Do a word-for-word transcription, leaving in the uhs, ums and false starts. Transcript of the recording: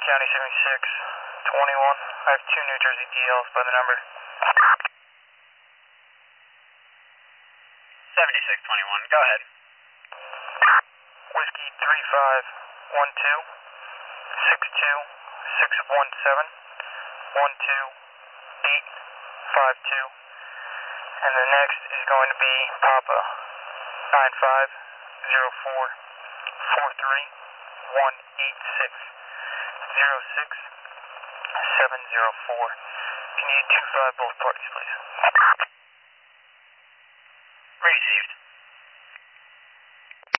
County seventy-six twenty-one. I have two New Jersey D Ls by the number. seventy-six twenty-one, go ahead. Whiskey three five one two six two six one seven one two eight five two. And the next is going to be Papa nine five zero four four three one eight six zero six seven zero four. Can you two five both parties, please?